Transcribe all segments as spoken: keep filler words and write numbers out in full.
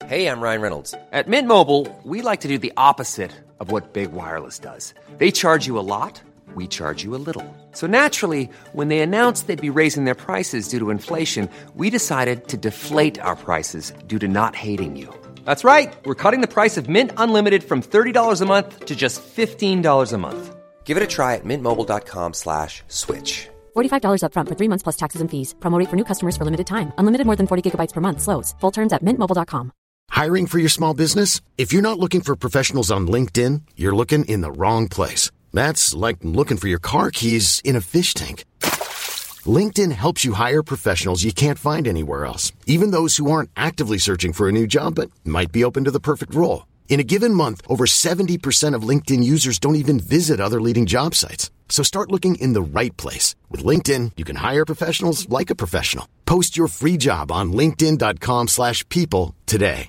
Hey, I'm Ryan Reynolds. At Mint Mobile, we like to do the opposite of what Big Wireless does. They charge you a lot, we charge you a little. So naturally, when they announced they'd be raising their prices due to inflation, we decided to deflate our prices due to not hating you. That's right. We're cutting the price of Mint Unlimited from thirty dollars a month to just fifteen dollars a month. Give it a try at mintmobile.com slash switch. forty-five dollars up front for three months plus taxes and fees. Promo rate for new customers for limited time. Unlimited more than forty gigabytes per month slows. Full terms at mint mobile dot com. Hiring for your small business? If you're not looking for professionals on LinkedIn, you're looking in the wrong place. That's like looking for your car keys in a fish tank. LinkedIn helps you hire professionals you can't find anywhere else, even those who aren't actively searching for a new job but might be open to the perfect role. In a given month, over seventy percent of LinkedIn users don't even visit other leading job sites. So start looking in the right place. With LinkedIn, you can hire professionals like a professional. Post your free job on linkedin.com slash people today.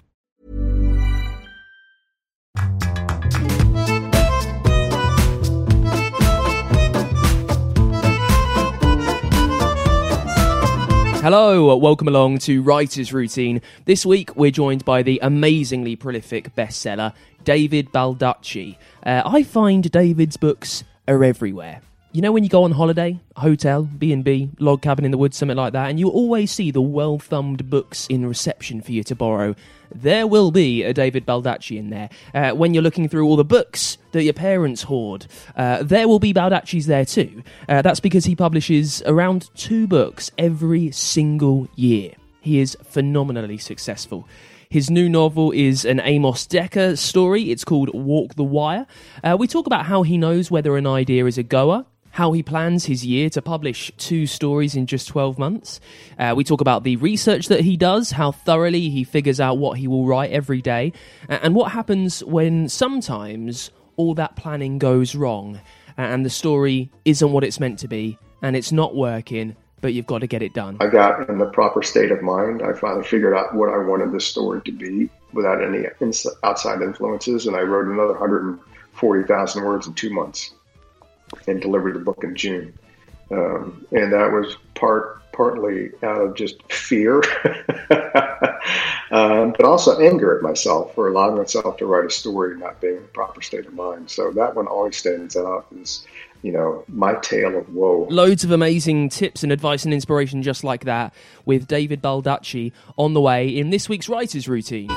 Hello, welcome along to Writer's Routine. This week we're joined by the amazingly prolific bestseller, David Baldacci. Uh, I find David's books are everywhere. You know when you go on holiday, hotel, B and B, log cabin in the woods, something like that, and you always see the well-thumbed books in reception for you to borrow. There will be a David Baldacci in there. Uh, when you're looking through all the books that your parents hoard, uh, there will be Baldacci's there too. Uh, that's because he publishes around two books every single year. He is phenomenally successful. His new novel is an Amos Decker story. It's called Walk the Wire. Uh, we talk about how he knows whether an idea is a goer, how he plans his year to publish two stories in just twelve months. Uh, we talk about the research that he does, how thoroughly he figures out what he will write every day, and what happens when sometimes all that planning goes wrong, and the story isn't what it's meant to be, and it's not working, but you've got to get it done. I got in the proper state of mind. I finally figured out what I wanted this story to be without any ins- outside influences, and I wrote another one hundred forty thousand words in two months. And delivered the book in June. Um, and that was part partly out of just fear, um, but also anger at myself for allowing myself to write a story and not being in the proper state of mind. So that one always stands out as, you know, my tale of woe. Loads of amazing tips and advice and inspiration just like that with David Baldacci on the way in this week's Writer's Routine.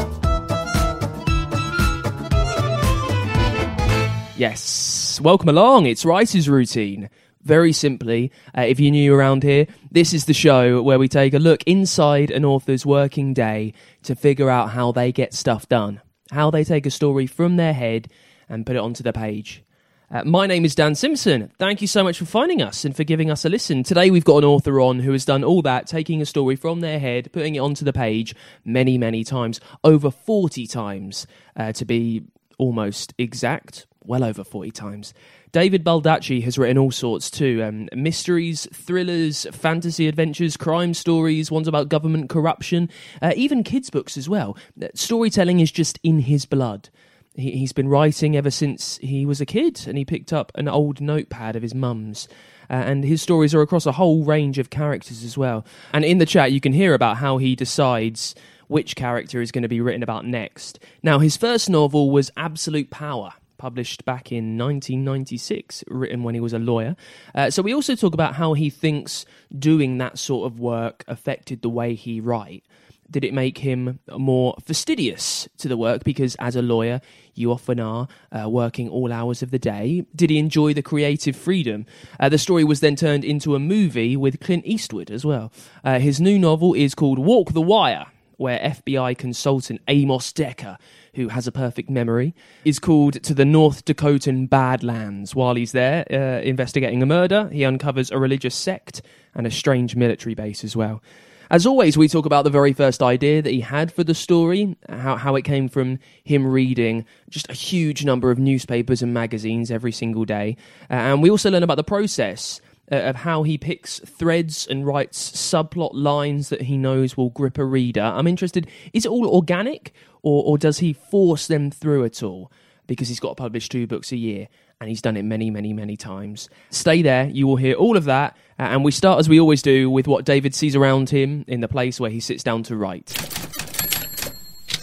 Yes, welcome along. It's Writer's Routine. Very simply, uh, if you're new around here, this is the show where we take a look inside an author's working day to figure out how they get stuff done, how they take a story from their head and put it onto the page. Uh, my name is Dan Simpson. Thank you so much for finding us and for giving us a listen. Today we've got an author on who has done all that, taking a story from their head, putting it onto the page many, many times, over forty times uh, to be almost exact. Well over forty times. David Baldacci has written all sorts too. Um, mysteries, thrillers, fantasy adventures, crime stories, ones about government corruption, uh, even kids' books as well. Storytelling is just in his blood. He, he's been writing ever since he was a kid, and he picked up an old notepad of his mum's. Uh, and his stories are across a whole range of characters as well. And in the chat you can hear about how he decides which character is going to be written about next. Now, his first novel was Absolute Power, published back in nineteen ninety-six, written when he was a lawyer. Uh, so we also talk about how he thinks doing that sort of work affected the way he write. Did it make him more fastidious to the work? Because as a lawyer, you often are uh, working all hours of the day. Did he enjoy the creative freedom? Uh, the story was then turned into a movie with Clint Eastwood as well. Uh, his new novel is called Walk the Wire, where F B I consultant Amos Decker, who has a perfect memory, is called to the North Dakotan Badlands. While he's there uh, investigating a murder, he uncovers a religious sect and a strange military base as well. As always, we talk about the very first idea that he had for the story, how, how it came from him reading just a huge number of newspapers and magazines every single day. Uh, and we also learn about the process uh, of how he picks threads and writes subplot lines that he knows will grip a reader. I'm interested, is it all organic, or, or does he force them through at all? Because he's got to publish two books a year, and he's done it many, many, many times. Stay there, you will hear all of that, uh, and we start, as we always do, with what David sees around him in the place where he sits down to write.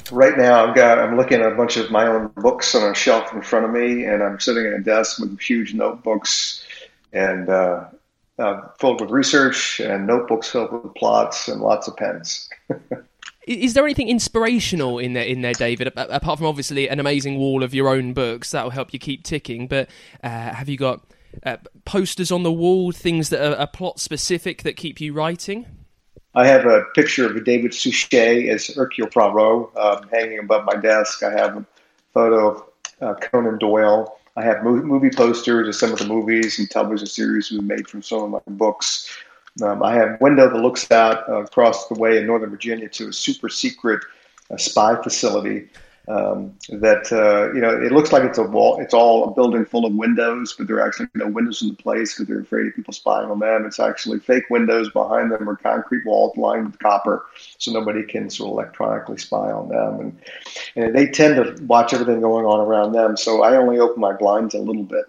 Right now, I've got I'm looking at a bunch of my own books on a shelf in front of me, and I'm sitting at a desk with huge notebooks and uh, uh, filled with research, and notebooks filled with plots, and lots of pens. Is there anything inspirational in there, in there, David? Apart from obviously an amazing wall of your own books that will help you keep ticking, but uh, have you got uh, posters on the wall, things that are, are plot specific that keep you writing? I have a picture of David Suchet as Hercule Poirot uh, hanging above my desk. I have a photo of uh, Conan Doyle. I have movie posters of some of the movies and television series we've made from some of my books. Um, I have a window that looks out uh, across the way in Northern Virginia to a super secret uh, spy facility um, that, uh, you know, it looks like it's a wall. It's all a building full of windows, but there are actually no windows in the place because they're afraid of people spying on them. It's actually fake windows. Behind them are concrete walls lined with copper, so nobody can sort of electronically spy on them. And, and they tend to watch everything going on around them, so I only open my blinds a little bit.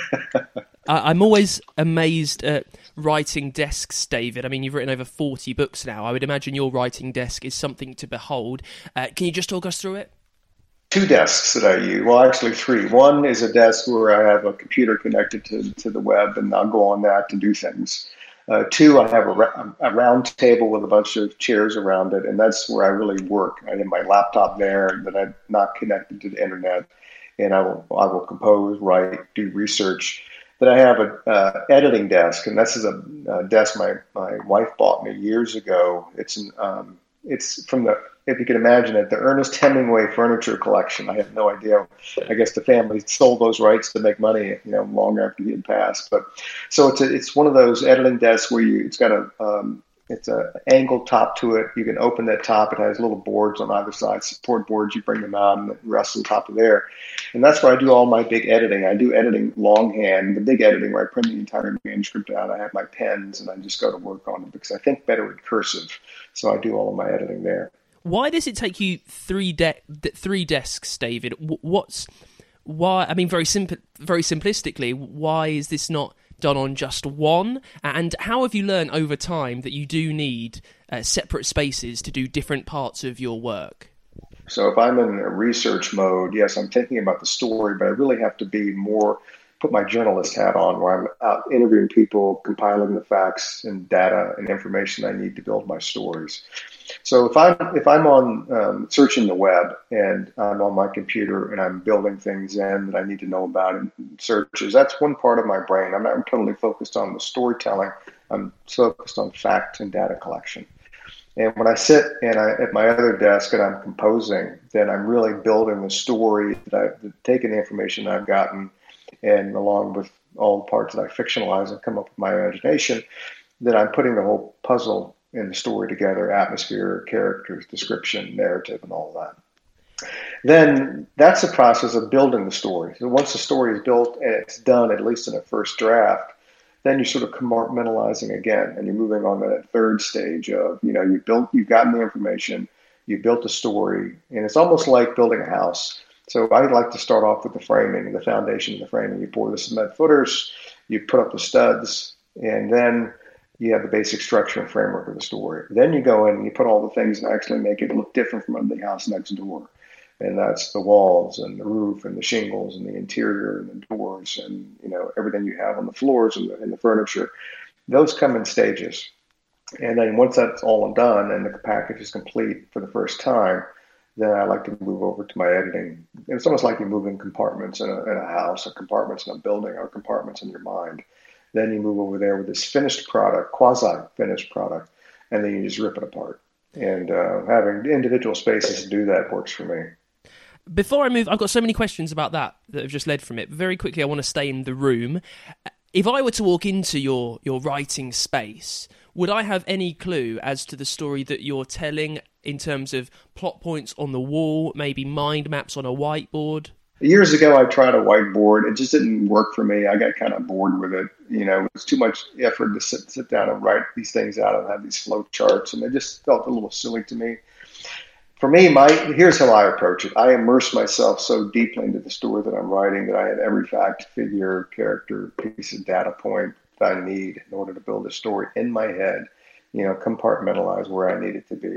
I'm always amazed at writing desks, David. I mean, you've written over forty books now. I would imagine your writing desk is something to behold. Uh, can you just talk us through it? Two desks that I use. Well, actually three. One is a desk where I have a computer connected to, to the web, and I'll go on that to do things. Uh, two, I have a, a round table with a bunch of chairs around it, and that's where I really work. I have my laptop there that I'm not connected to the internet, and I will I will compose, write, do research. Then I have a uh, editing desk, and this is a, a desk my, my wife bought me years ago. It's an, um, it's from the, if you can imagine it, the Ernest Hemingway furniture collection. I have no idea. I guess the family sold those rights to make money, you know, long after he had passed. But so it's a, it's one of those editing desks where you it's got a um, it's a angled top to it. You can open that top. It has little boards on either side, support boards. You bring them out and it rests on top of there. And that's where I do all my big editing. I do editing longhand, the big editing where I print the entire manuscript out. I have my pens and I just go to work on it because I think better with cursive. So I do all of my editing there. Why does it take you three de- three desks, David? What's why? I mean, very simple, very simplistically, why is this not done on just one? And how have you learned over time that you do need uh, separate spaces to do different parts of your work? So if I'm in a research mode, yes, I'm thinking about the story, but I really have to be more, put my journalist hat on where I'm out interviewing people, compiling the facts and data and information I need to build my stories. So if I'm, if I'm on um, searching the web and I'm on my computer and I'm building things in that I need to know about in searches, that's one part of my brain. I'm not totally focused on the storytelling. I'm focused on fact and data collection. And when I sit and I, at my other desk and I'm composing, then I'm really building the story that I've taken the information I've gotten and along with all the parts that I fictionalize and come up with my imagination, then I'm putting the whole puzzle in the story together, atmosphere, characters, description, narrative, and all that. Then that's the process of building the story. So once the story is built and it's done, at least in a first draft, then you're sort of compartmentalizing again, and you're moving on to that third stage of, you know, you built, you've gotten the information, you built the story, and it's almost like building a house. So I like to start off with the framing, the foundation of the framing. You pour the cement footers, you put up the studs, and then you have the basic structure and framework of the story. Then you go in and you put all the things that actually make it look different from the house next door. And that's the walls and the roof and the shingles and the interior and the doors and, you know, everything you have on the floors and the, and the furniture. Those come in stages. And then once that's all done and the package is complete for the first time, then I like to move over to my editing. It's almost like you're moving compartments in a, in a house, or compartments in a building, or compartments in your mind. Then you move over there with this finished product, quasi-finished product, and then you just rip it apart. And uh, having individual spaces to do that works for me. Before I move, I've got so many questions about that that have just led from it. Very quickly, I want to stay in the room. If I were to walk into your, your writing space, would I have any clue as to the story that you're telling in terms of plot points on the wall, maybe mind maps on a whiteboard? Years ago, I tried a whiteboard. It just didn't work for me. I got kind of bored with it. You know, it was too much effort to sit, sit down and write these things out and have these flow charts, and it just felt a little silly to me. For me, my here's how I approach it. I immerse myself so deeply into the story that I'm writing that I have every fact, figure, character, piece of data point that I need in order to build a story in my head, you know, compartmentalize where I need it to be.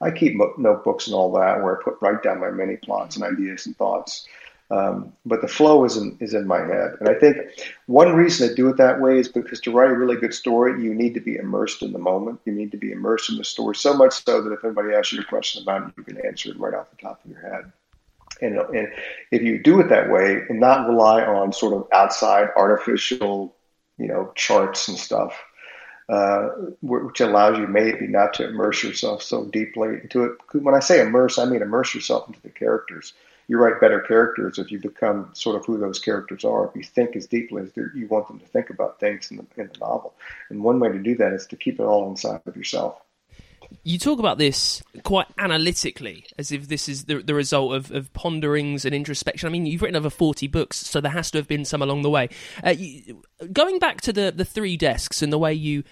I keep mo- notebooks and all that where I put write down my mini plots and ideas and thoughts. Um, but the flow is in, is in my head. And I think one reason to do it that way is because to write a really good story, you need to be immersed in the moment. You need to be immersed in the story so much so that if anybody asks you a question about it, you can answer it right off the top of your head. And, and if you do it that way and not rely on sort of outside artificial, you know, charts and stuff, uh, which allows you maybe not to immerse yourself so deeply into it. When I say immerse, I mean immerse yourself into the characters. You write better characters if you become sort of who those characters are. If you think as deeply as you want them to think about things in the, in the novel. And one way to do that is to keep it all inside of yourself. You talk about this quite analytically, as if this is the, the result of, of ponderings and introspection. I mean, you've written over forty books, so there has to have been some along the way. Uh, you, going back to the, the three desks and the way you,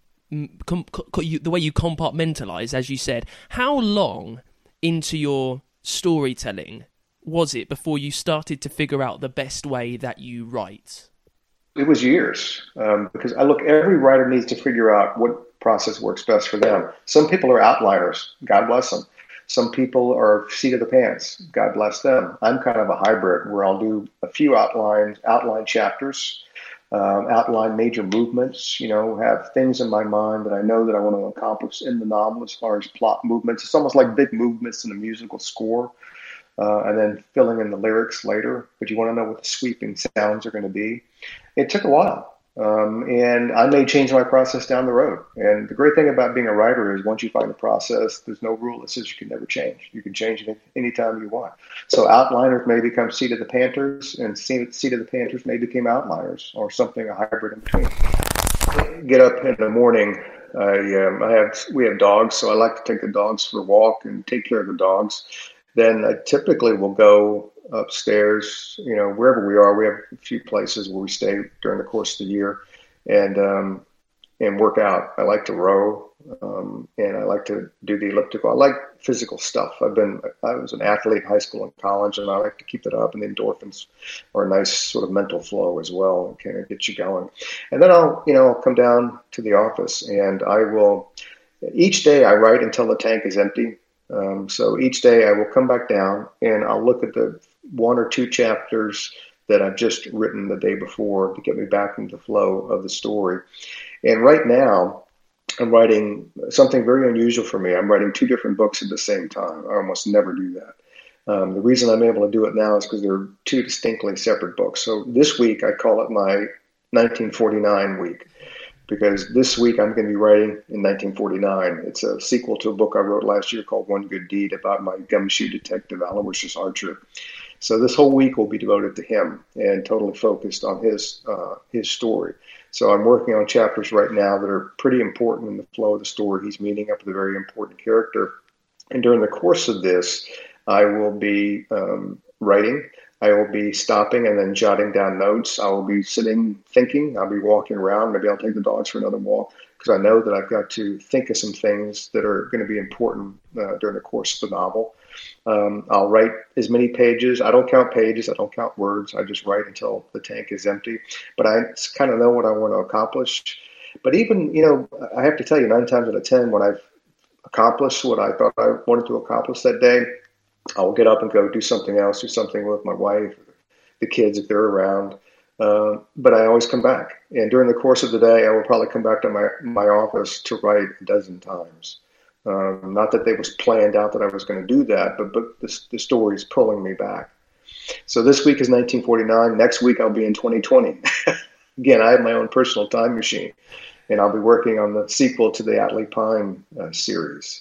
com, co, you the way you compartmentalise, as you said, how long into your storytelling was it before you started to figure out the best way that you write? It was years, um, because I look, every writer needs to figure out what process works best for them. Some people are outliners, God bless them. Some people are seat of the pants, God bless them. I'm kind of a hybrid where I'll do a few outlines, outline chapters, um, outline major movements, you know, have things in my mind that I know that I want to accomplish in the novel as far as plot movements. It's almost like big movements in a musical score. Uh, and then filling in the lyrics later, but you want to know what the sweeping sounds are going to be. It took a while, um, and I may change my process down the road. And the great thing about being a writer is once you find a process, there's no rule that says you can never change. You can change it anytime you want. So outliners may become seat of the Panthers, and seat of the Panthers may become outliners, or something, a hybrid in between. Get up in the morning. I, um, I have we have dogs, so I like to take the dogs for a walk and take care of the dogs. Then I typically will go upstairs, you know, wherever we are. We have a few places where we stay during the course of the year, and um, and work out. I like to row, um, and I like to do the elliptical. I like physical stuff. I've been, I was an athlete in high school and college, and I like to keep it up. And the endorphins are a nice sort of mental flow as well, and kind of get you going. And then I'll, you know, I'll come down to the office, and I will. Each day I write until the tank is empty. Um, so each day I will come back down and I'll look at the one or two chapters that I've just written the day before to get me back into the flow of the story. And right now I'm writing something very unusual for me. I'm writing two different books at the same time. I almost never do that. Um, the reason I'm able to do it now is because they're two distinctly separate books. So this week I call it my nineteen forty-nine week, because this week I'm going to be writing in nineteen forty-nine. It's a sequel to a book I wrote last year called One Good Deed about my gumshoe detective, Aloysius Archer. So this whole week will be devoted to him and totally focused on his uh, his story. So I'm working on chapters right now that are pretty important in the flow of the story. He's meeting up with a very important character. And during the course of this, I will be um, writing. I will be stopping and then jotting down notes. I will be sitting thinking. I'll be walking around. Maybe I'll take the dogs for another walk because I know that I've got to think of some things that are going to be important uh, during the course of the novel. Um, I'll write as many pages. I don't count pages. I don't count words. I just write until the tank is empty. But I kind of know what I want to accomplish. But even, you know, I have to tell you, nine times out of ten, when I've accomplished what I thought I wanted to accomplish that day, I'll get up and go do something else, do something with my wife, the kids if they're around. Uh, but I always come back. And during the course of the day, I will probably come back to my, my office to write a dozen times. Um, not that it was planned out that I was going to do that, but, but the, the story is pulling me back. So this week is nineteen forty-nine. Next week, I'll be in twenty twenty. Again, I have my own personal time machine, and I'll be working on the sequel to the Atlee Pine uh, series.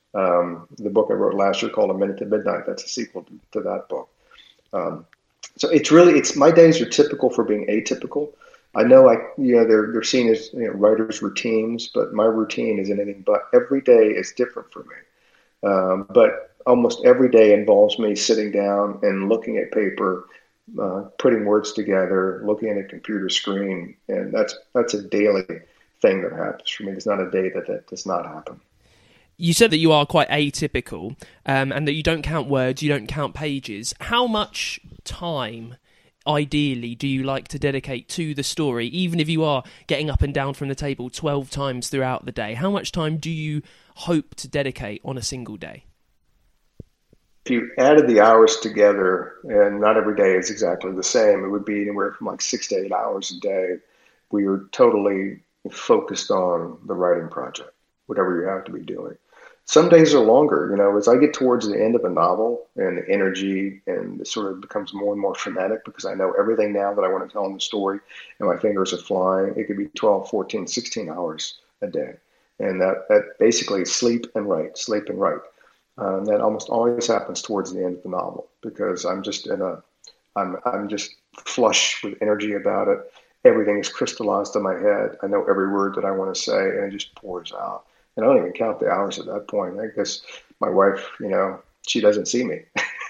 Um, the book I wrote last year called A Minute to Midnight. That's a sequel to, to that book. Um, so it's really, it's my days are typical for being atypical. I know I, you know, they're, they're seen as, you know, writers' routines, but my routine is anything but. Every day is different for me. Um, but almost every day involves me sitting down and looking at paper, uh, putting words together, looking at a computer screen. And that's, that's a daily thing that happens for me. There's not a day that that does not happen. You said that you are quite atypical, um, and that you don't count words, you don't count pages. How much time ideally do you like to dedicate to the story, even if you are getting up and down from the table twelve times throughout the day? How much time do you hope to dedicate on a single day? If you added the hours together, and not every day is exactly the same, it would be anywhere from like six to eight hours a day. We are totally focused on the writing project, whatever you have to be doing. Some days are longer. You know, as I get towards the end of a novel and the energy and it sort of becomes more and more frenetic because I know everything now that I want to tell in the story and my fingers are flying, it could be twelve, fourteen, sixteen hours a day. And that, that basically sleep and write, sleep and write. Um, that almost always happens towards the end of the novel because I'm just in a, I'm I'm just flush with energy about it. Everything is crystallized in my head. I know every word that I want to say, and it just pours out. And I don't even count the hours at that point. I guess my wife, you know, she doesn't see me.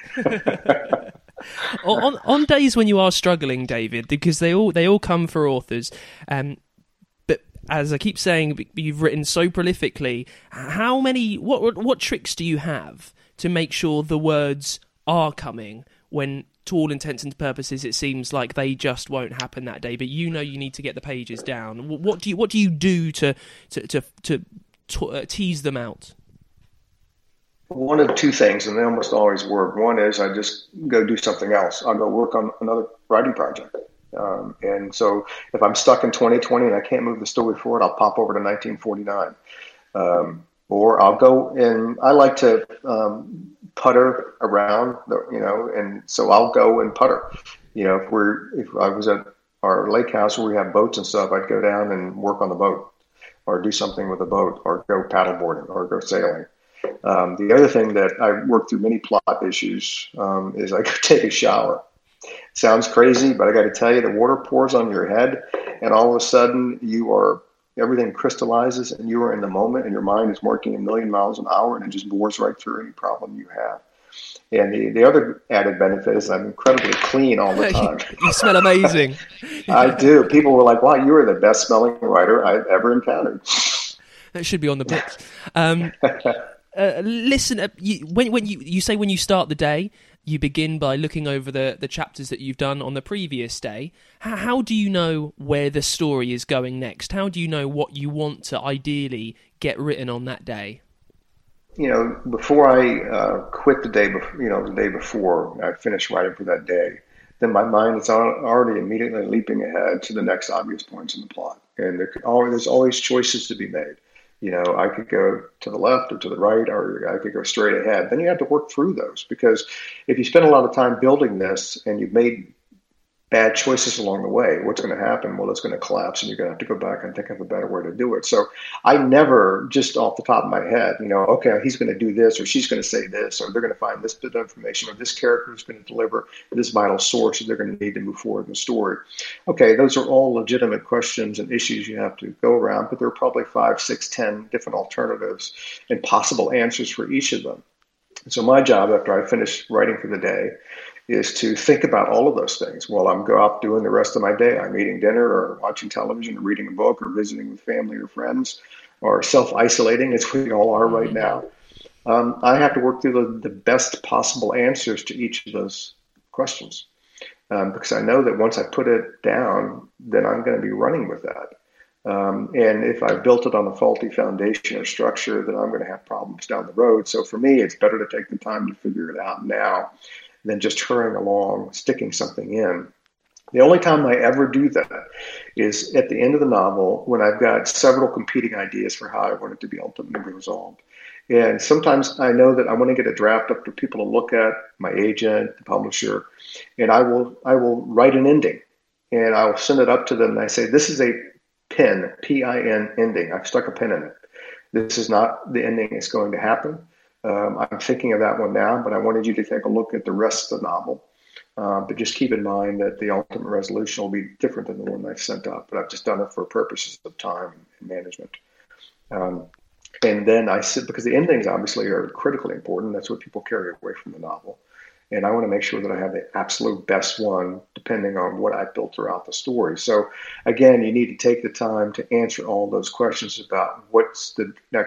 on on days when you are struggling, David, because they all they all come for authors. Um, As I keep saying, you've written so prolifically. How many, what what tricks do you have to make sure the words are coming when, to all intents and purposes, it seems like they just won't happen that day, but you know you need to get the pages down? What do you what do you do to to to, to, to uh, tease them out? One of two things, and they almost always work. One is I just go do something else. I'll go work on another writing project. Um, and so if I'm stuck in twenty twenty and I can't move the story forward, I'll pop over to nineteen forty-nine. Um, or I'll go and I like to um, putter around, the, you know, and so I'll go and putter. You know, if we're, if I was at our lake house where we have boats and stuff, I'd go down and work on the boat or do something with the boat or go paddleboarding or go sailing. Um, the other thing that I work through many plot issues um, is I go take a shower. Sounds crazy, but I got to tell you, the water pours on your head, and all of a sudden, you are everything crystallizes, and you are in the moment, and your mind is working a million miles an hour, and it just bores right through any problem you have. And the, the other added benefit is I'm incredibly clean all the time. You smell amazing. I do. People were like, "Wow, you are the best smelling writer I've ever encountered." That should be on the books. Um, uh, listen, uh, you, when when you you say when you start the day, you begin by looking over the, the chapters that you've done on the previous day. How, how do you know where the story is going next? How do you know what you want to ideally get written on that day? You know, before I uh, quit the day, before, you know, the day before I finish writing for that day, then my mind is already immediately leaping ahead to the next obvious points in the plot. And there could always, there's always choices to be made. You know, I could go to the left or to the right, or I could go straight ahead. Then you have to work through those, because if you spend a lot of time building this and you've made bad choices along the way, what's going to happen? Well, it's going to collapse, and you're going to have to go back and think of a better way to do it. So I never, just off the top of my head, you know, okay, he's going to do this, or she's going to say this, or they're going to find this bit of information, or this character is going to deliver this vital source that they're going to need to move forward in the story. Okay, those are all legitimate questions and issues you have to go around, but there are probably five, six, ten different alternatives and possible answers for each of them. So my job after I finish writing for the day is to think about all of those things while I'm go out doing the rest of my day. I'm eating dinner or watching television or reading a book or visiting with family or friends or self-isolating, as we all are right now. Um, I have to work through the, the best possible answers to each of those questions um, because I know that once I put it down, then I'm going to be running with that. Um, and if I built it on a faulty foundation or structure, then I'm going to have problems down the road. So for me, it's better to take the time to figure it out now than just hurrying along, sticking something in. The only time I ever do that is at the end of the novel when I've got several competing ideas for how I want it to be ultimately resolved. And sometimes I know that I want to get a draft up for people to look at, my agent, the publisher, and I will I will write an ending, and I will send it up to them, and I say, this is a pin, P I N ending. I've stuck a pin in it. This is not the ending that's going to happen. Um, I'm thinking of that one now, but I wanted you to take a look at the rest of the novel. Uh, but just keep in mind that the ultimate resolution will be different than the one I've sent up. But I've just done it for purposes of time and management. Um, and then I sit, because the endings obviously are critically important. That's what people carry away from the novel. And I want to make sure that I have the absolute best one, depending on what I built throughout the story. So again, you need to take the time to answer all those questions about what's the next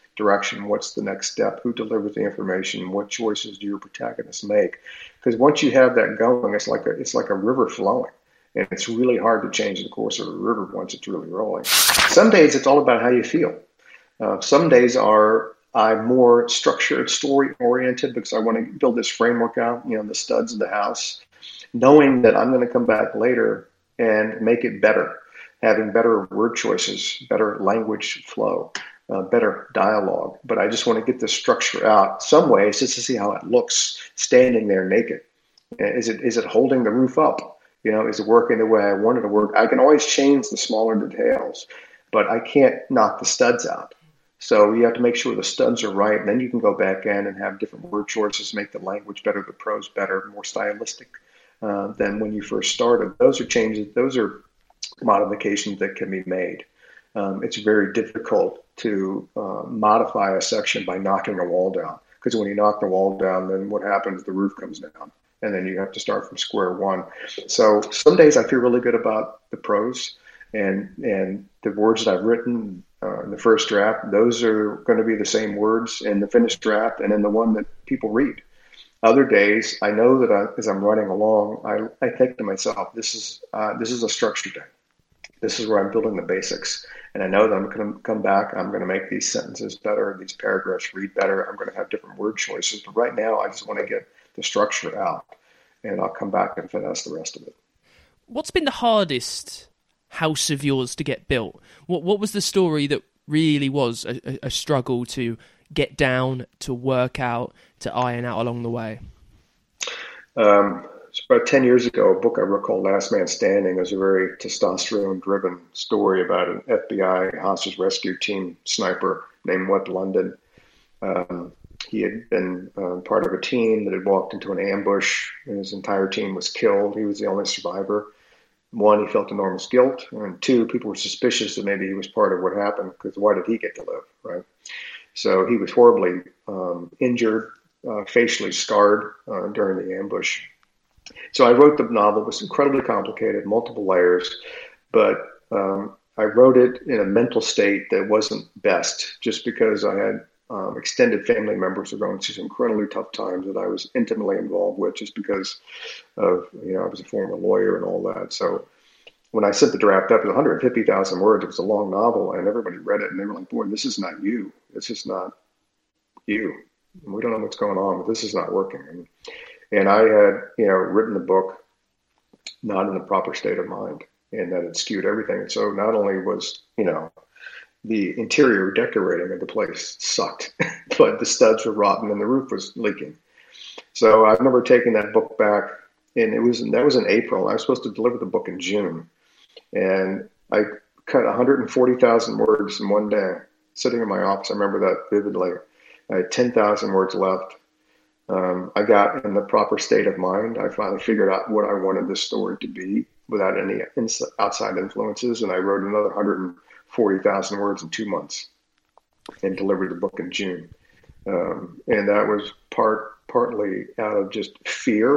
direction? What's the next step? Who delivers the information? What choices do your protagonists make? Because once you have that going, it's like a, it's like a river flowing. And it's really hard to change the course of a river once it's really rolling. Some days it's all about how you feel. Uh, some days are I'm more structured, story oriented, because I want to build this framework out, you know, the studs of the house, knowing that I'm going to come back later and make it better, having better word choices, better language flow, uh, better dialogue. But I just want to get the structure out some ways just to see how it looks standing there naked. Is it is it holding the roof up? You know, is it working the way I wanted to work? I can always change the smaller details, but I can't knock the studs out. So you have to make sure the studs are right, and then you can go back in and have different word choices, make the language better, the prose better, more stylistic uh, than when you first started. Those are changes. Those are modifications that can be made. Um, it's very difficult to uh, modify a section by knocking a wall down, because when you knock the wall down, then what happens? The roof comes down. And then you have to start from square one. So some days I feel really good about the prose and and the words that I've written uh, in the first draft. Those are going to be the same words in the finished draft and in the one that people read. Other days, I know that I, as I'm running along, I, I think to myself, this is uh, this is a structure day. This is where I'm building the basics. And I know that I'm going to come back. I'm going to make these sentences better, these paragraphs read better. I'm going to have different word choices. But right now, I just want to get the structure out, and I'll come back and finesse the rest of it. What's been the hardest house of yours to get built? What What was the story that really was a, a struggle to get down, to work out, to iron out along the way? Um, it's about ten years ago, a book I wrote called Last Man Standing. It was a very testosterone-driven story about an F B I hostage rescue team sniper named Webb London. Um, He had been uh, part of a team that had walked into an ambush, and his entire team was killed. He was the only survivor. One, he felt enormous guilt, and two, people were suspicious that maybe he was part of what happened, because why did he get to live, right? So he was horribly um, injured, uh, facially scarred uh, during the ambush. So I wrote the novel. It was incredibly complicated, multiple layers, but um, I wrote it in a mental state that wasn't best, just because I had Um, extended family members are going through some incredibly tough times that I was intimately involved with, just because of, you know, I was a former lawyer and all that. So when I sent the draft up, it was one hundred fifty thousand words. It was a long novel, and everybody read it, and they were like, boy, this is not you. This is not you. We don't know what's going on, but this is not working. And, and I had, you know, written the book not in the proper state of mind, and that it skewed everything. So not only was, you know, the interior decorating of the place sucked, but the studs were rotten and the roof was leaking. So I remember taking that book back, and it was that was in April. I was supposed to deliver the book in June, and I cut one hundred forty thousand words in one day, sitting in my office. I remember that vividly. I had ten thousand words left. Um, I got in the proper state of mind. I finally figured out what I wanted this story to be without any ins- outside influences, and I wrote another one hundred forty thousand words in two months and delivered the book in June. Um, and that was part partly out of just fear,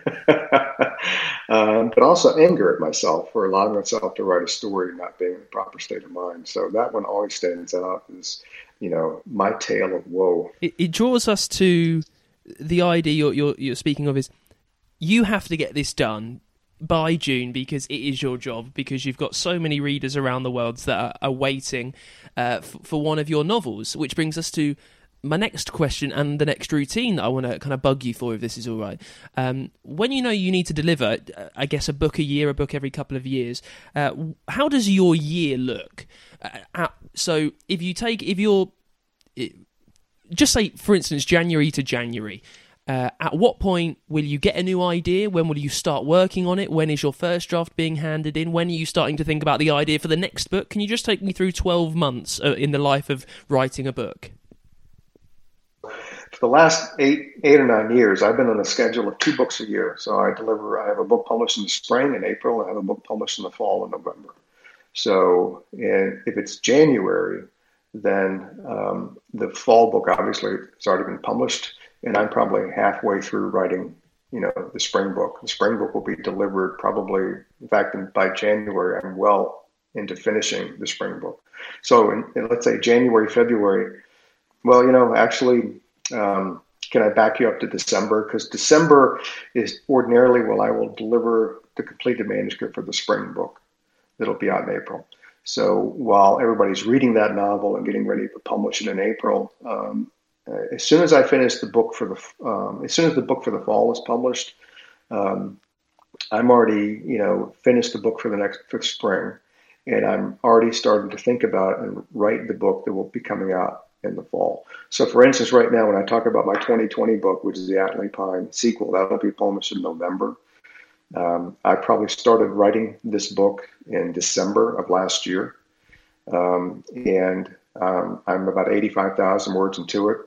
um, but also anger at myself for allowing myself to write a story not being in the proper state of mind. So that one always stands out as, you know, my tale of woe. It, it draws us to the idea you're, you're, you're speaking of is you have to get this done by June, because it is your job, because you've got so many readers around the world that are, are waiting uh, f- for one of your novels, which brings us to my next question and the next routine that I want to kind of bug you for, if this is all right. Um, when you know you need to deliver, I guess, a book a year, a book every couple of years, uh, how does your year look? Uh, so if you take, if you're, just say, for instance, January to January, Uh, at what point will you get a new idea? When will you start working on it? When is your first draft being handed in? When are you starting to think about the idea for the next book? Can you just take me through twelve months uh, in the life of writing a book? For the last eight, eight or nine years, I've been on a schedule of two books a year. So I deliver, I have a book published in the spring in April. I have a book published in the fall in November. So and if it's January, then um, the fall book obviously has already been published. And I'm probably halfway through writing, you know, the spring book. The spring book will be delivered probably, in fact, by January, I'm well into finishing the spring book. So in, in let's say January, February, Well, you know, actually, um, can I back you up to December? Because December is ordinarily when I will deliver the completed manuscript for the spring book that'll be out in April. So while everybody's reading that novel and getting ready to publish it in April, um, as soon as I finish the book for the, um, as soon as the book for the fall is published, um, I'm already, you know, finished the book for the next for spring, and I'm already starting to think about and write the book that will be coming out in the fall. So, for instance, right now, when I talk about my twenty twenty book, which is the Atlee Pine sequel, that'll be published in November. Um, I probably started writing this book in December of last year, um, and um, I'm about eighty-five thousand words into it.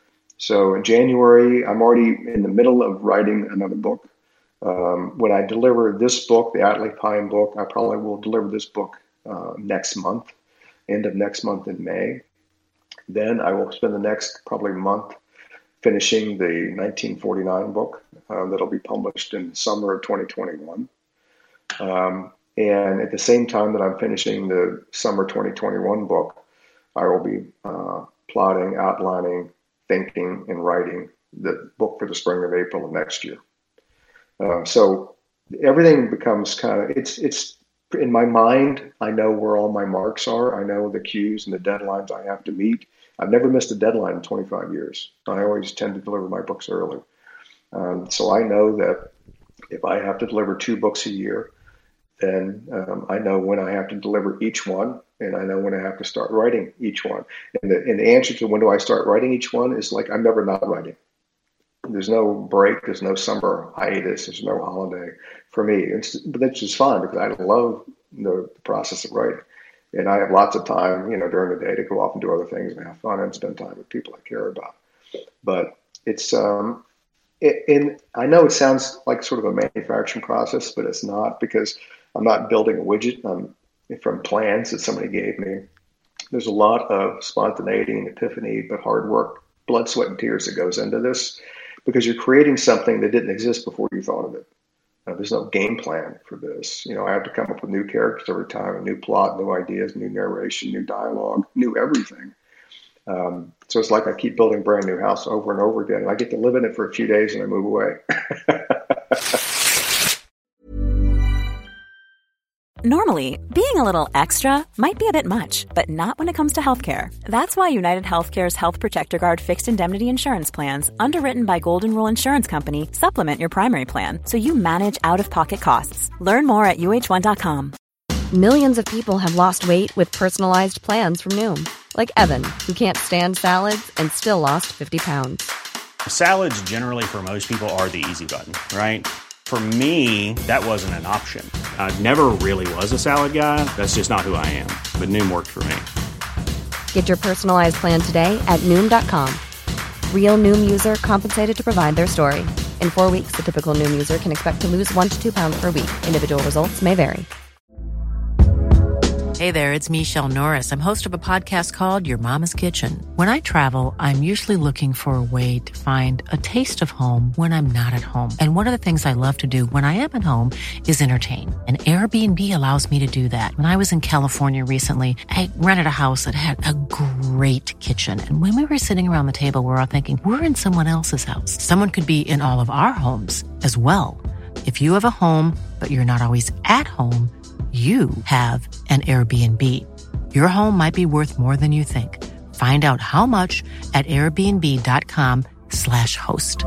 So in January, I'm already in the middle of writing another book. Um, when I deliver this book, the Atlee Pine book, I probably will deliver this book uh, next month, end of next month in May. Then I will spend the next probably month finishing the nineteen forty-nine book uh, that'll be published in the summer of twenty twenty-one. Um, and at the same time that I'm finishing the summer twenty twenty-one book, I will be uh, plotting, outlining, thinking, and writing the book for the spring of April of next year. Uh, so everything becomes kind of, it's, it's in my mind, I know where all my marks are. I know the cues and the deadlines I have to meet. I've never missed a deadline in twenty-five years. I always tend to deliver my books early. Um, so I know that if I have to deliver two books a year, then um, I know when I have to deliver each one, and I know when I have to start writing each one. And the, and the answer to when do I start writing each one is like, I'm never not writing. There's no break. There's no summer hiatus. There's no holiday for me. It's, but that's just fine because I love the, the process of writing. And I have lots of time, you know, during the day to go off and do other things and have fun and spend time with people I care about. But it's, um, it, and I know it sounds like sort of a manufacturing process, but it's not, because I'm not building a widget um, from plans that somebody gave me. There's a lot of spontaneity and epiphany, but hard work, blood, sweat, and tears that goes into this, because you're creating something that didn't exist before you thought of it. Uh, there's no game plan for this. You know, I have to come up with new characters every time, a new plot, new ideas, new narration, new dialogue, new everything. Um, so it's like I keep building a brand new house over and over again. And I get to live in it for a few days and I move away. Normally, being a little extra might be a bit much, but not when it comes to healthcare. That's why United Healthcare's Health Protector Guard fixed indemnity insurance plans, underwritten by Golden Rule Insurance Company, supplement your primary plan so you manage out-of-pocket costs. Learn more at U H one dot com. Millions of people have lost weight with personalized plans from Noom. Like Evan, who can't stand salads and still lost fifty pounds. Salads generally for most people are the easy button, right? For me, that wasn't an option. I never really was a salad guy. That's just not who I am. But Noom worked for me. Get your personalized plan today at Noom dot com. Real Noom user compensated to provide their story. In four weeks, the typical Noom user can expect to lose one to two pounds per week. Individual results may vary. Hey there, it's Michelle Norris. I'm host of a podcast called Your Mama's Kitchen. When I travel, I'm usually looking for a way to find a taste of home when I'm not at home. And one of the things I love to do when I am at home is entertain. And Airbnb allows me to do that. When I was in California recently, I rented a house that had a great kitchen. And when we were sitting around the table, we were all thinking, we're in someone else's house. Someone could be in all of our homes as well. If you have a home, but you're not always at home, you have an Airbnb. Your home might be worth more than you think. Find out how much at airbnb.com slash host.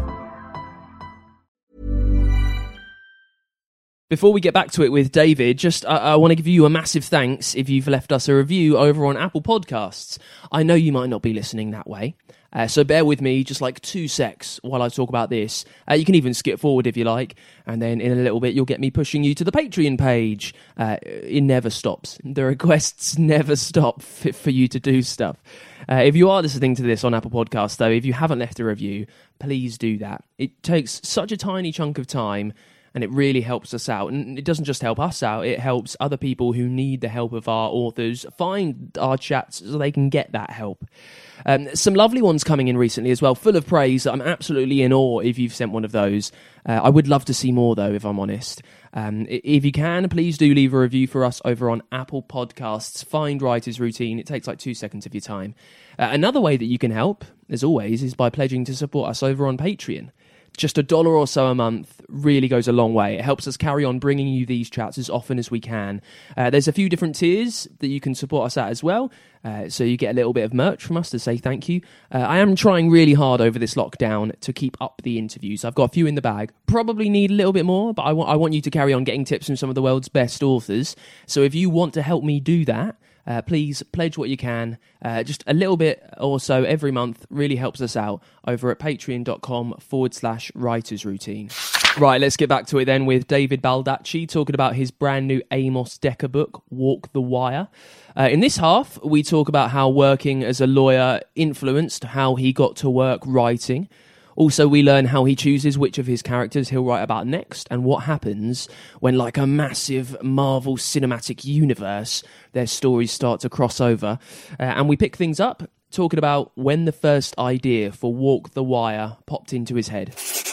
Before we get back to it with David, just uh, I want to give you a massive thanks if you've left us a review over on Apple Podcasts. I know you might not be listening that way, uh, so bear with me just like two secs while I talk about this. Uh, you can even skip forward if you like, and then in a little bit you'll get me pushing you to the Patreon page. Uh, it never stops. The requests never stop f- for you to do stuff. Uh, if you are listening to this on Apple Podcasts, though, if you haven't left a review, please do that. It takes such a tiny chunk of time, and it really helps us out. And it doesn't just help us out, it helps other people who need the help of our authors find our chats so they can get that help. Um, some lovely ones coming in recently as well, full of praise. I'm absolutely in awe if you've sent one of those. Uh, I would love to see more, though, if I'm honest. Um, if you can, please do leave a review for us over on Apple Podcasts. Find Writer's Routine. It takes like two seconds of your time. Uh, another way that you can help, as always, is by pledging to support us over on Patreon. Just a dollar or so a month really goes a long way. It helps us carry on bringing you these chats as often as we can. Uh, there's a few different tiers that you can support us at as well, uh, so you get a little bit of merch from us to say thank you. Uh, I am trying really hard over this lockdown to keep up the interviews. I've got a few in the bag. Probably need a little bit more, but I want I want you to carry on getting tips from some of the world's best authors. So if you want to help me do that, Uh, please pledge what you can. Uh, just a little bit or so every month really helps us out over at patreon.com forward slash writers routine. Right, let's get back to it then with David Baldacci talking about his brand new Amos Decker book, Walk the Wire. Uh, in this half, we talk about how working as a lawyer influenced how he got to work writing. Also, we learn how he chooses which of his characters he'll write about next and what happens when, like a massive Marvel Cinematic Universe, their stories start to cross over. Uh, and we pick things up talking about when the first idea for Walk the Wire popped into his head.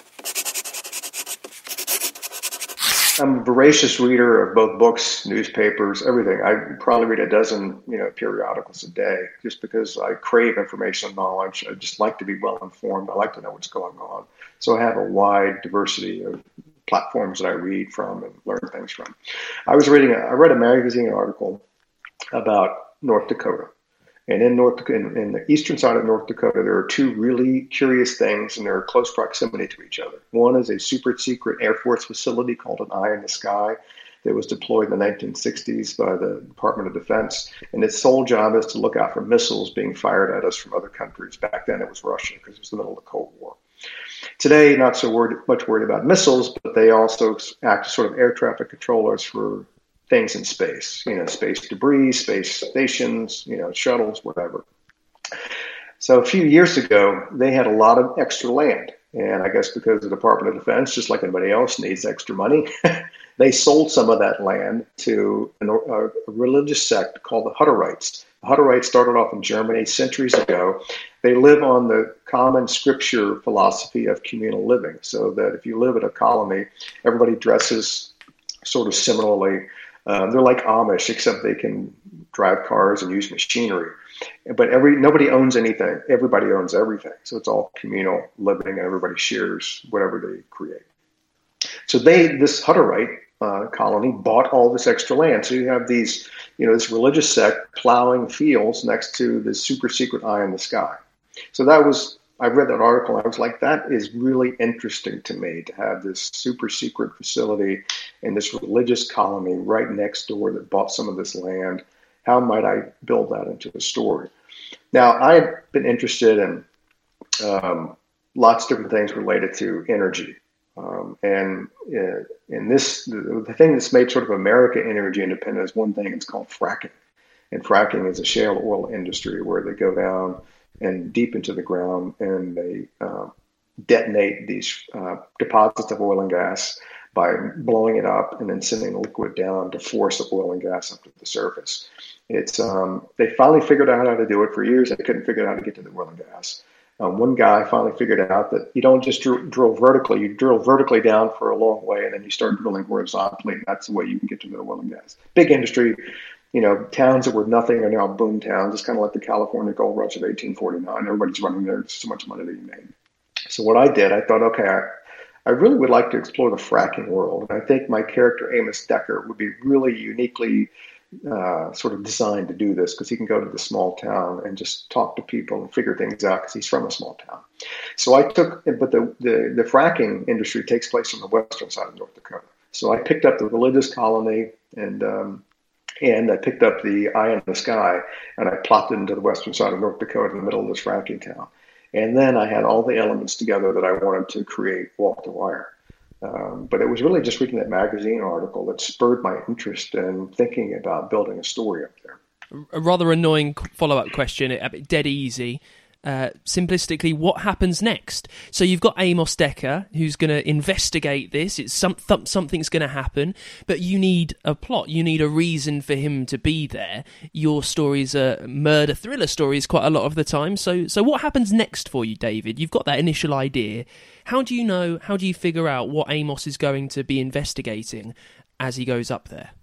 I'm a voracious reader of both books, newspapers, everything. I probably read a dozen, you know, periodicals a day just because I crave information and knowledge. I just like to be well informed. I like to know what's going on. So I have a wide diversity of platforms that I read from and learn things from. I was reading, a, I read a magazine article about North Dakota. And in North in, in the eastern side of North Dakota, there are two really curious things, and they're in close proximity to each other. One is a super secret Air Force facility called an Eye in the Sky that was deployed in the nineteen sixties by the Department of Defense. And its sole job is to look out for missiles being fired at us from other countries. Back then it was Russia because it was the middle of the Cold War. Today, not so worried, much worried about missiles, but they also act as sort of air traffic controllers for things in space, you know, space debris, space stations, you know, shuttles, whatever. So a few years ago, they had a lot of extra land. And I guess because the Department of Defense, just like anybody else, needs extra money, they sold some of that land to an, a, a religious sect called the Hutterites. The Hutterites started off in Germany centuries ago. They live on the common scripture philosophy of communal living, so that if you live in a colony, everybody dresses sort of similarly. Um, they're like Amish, except they can drive cars and use machinery. But every nobody owns anything. Everybody owns everything. So it's all communal living, and everybody shares whatever they create. So they, this Hutterite uh, colony, bought all this extra land. So you have these, you know, this religious sect plowing fields next to this super secret eye in the sky. So that was. I read that article and I was like, that is really interesting to me, to have this super secret facility and this religious colony right next door that bought some of this land. How might I build that into a story? Now, I've been interested in um, lots of different things related to energy. Um, and uh, in this, the, the thing that's made sort of America energy independent is one thing. It's called fracking. And fracking is a shale oil industry where they go down and deep into the ground, and they uh, detonate these uh, deposits of oil and gas by blowing it up and then sending liquid down to force the oil and gas up to the surface. It's um, they finally figured out how to do it. For years, they couldn't figure out how to get to the oil and gas. Um, one guy finally figured out that you don't just drill, drill vertically, you drill vertically down for a long way, and then you start drilling horizontally. That's the way you can get to the oil and gas. Big industry. You know, towns that were nothing are now boom towns. It's kind of like the California gold rush of eighteen forty-nine. Everybody's running there. There's so much money to be made. So what I did, I thought, okay, I, I really would like to explore the fracking world. And I think my character, Amos Decker, would be really uniquely uh, sort of designed to do this, because he can go to the small town and just talk to people and figure things out because he's from a small town. So I took, but the, the, the fracking industry takes place on the western side of North Dakota. So I picked up the religious colony and um, And I picked up the Eye in the Sky, and I plopped it into the western side of North Dakota in the middle of this fracking town. And then I had all the elements together that I wanted to create Walk the Wire. Um, but it was really just reading that magazine article that spurred my interest in thinking about building a story up there. A rather annoying follow-up question, dead easy. uh, simplistically, what happens next? So you've got Amos Decker, who's going to investigate this. It's some, th- something's going to happen, but you need a plot. You need a reason for him to be there. Your stories are murder thriller stories quite a lot of the time. So, so what happens next for you, David? You've got that initial idea. How do you know? How do you figure out what Amos is going to be investigating as he goes up there?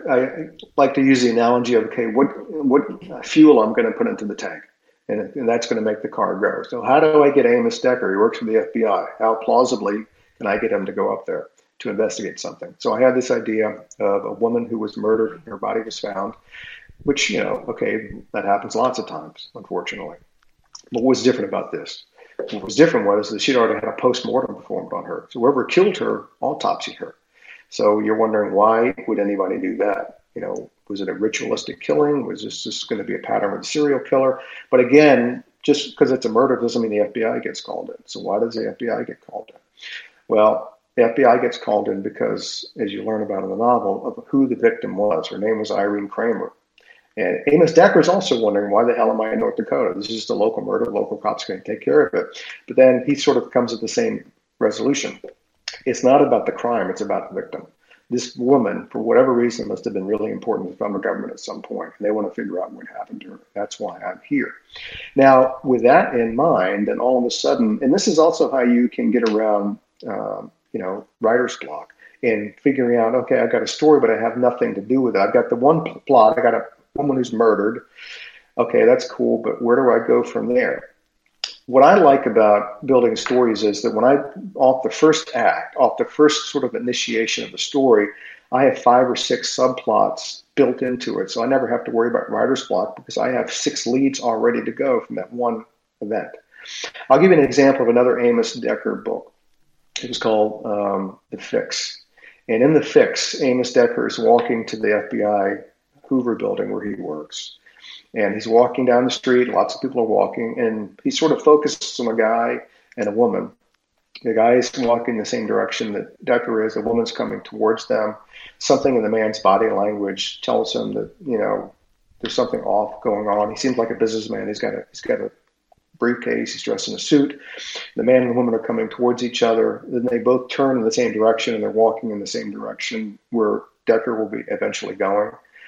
I like to use the analogy of, okay, what what fuel I'm going to put into the tank, and, and that's going to make the car go. So how do I get Amos Decker? He works for the F B I. How plausibly can I get him to go up there to investigate something? So I had this idea of a woman who was murdered, her body was found, which, you know, okay, that happens lots of times, unfortunately. But what was different about this? What was different was that she'd already had a post-mortem performed on her. So whoever killed her autopsied her. So you're wondering, why would anybody do that? You know, was it a ritualistic killing? Was this just going to be a pattern with a serial killer? But again, just because it's a murder doesn't mean the F B I gets called in. So why does the F B I get called in? Well, the F B I gets called in because, as you learn about in the novel, of who the victim was. Her name was Irene Kramer. And Amos Decker is also wondering, why the hell am I in North Dakota? This is just a local murder. Local cops can take care of it. But then he sort of comes at the same resolution. It's not about the crime, it's about the victim. This woman, for whatever reason, must have been really important to the federal government at some point, and they want to figure out what happened to her. That's why I'm here. Now, with that in mind, and all of a sudden, and this is also how you can get around, um, you know, writer's block in figuring out, okay, I've got a story, but I have nothing to do with it. I've got the one plot, I got a woman who's murdered. Okay, that's cool, but where do I go from there? What I like about building stories is that when I, off the first act, off the first sort of initiation of the story, I have five or six subplots built into it. So I never have to worry about writer's block because I have six leads all ready to go from that one event. I'll give you an example of another Amos Decker book. It was called um, The Fix. And in The Fix, Amos Decker is walking to the F B I Hoover building where he works. And he's walking down the street. Lots of people are walking. And he sort of focuses on a guy and a woman. The guy is walking the same direction that Decker is. The woman's coming towards them. Something in the man's body language tells him that, you know, there's something off going on. He seems like a businessman. He's got a, he's got a briefcase. He's dressed in a suit. The man and the woman are coming towards each other. Then they both turn in the same direction, and they're walking in the same direction where Decker will be eventually going.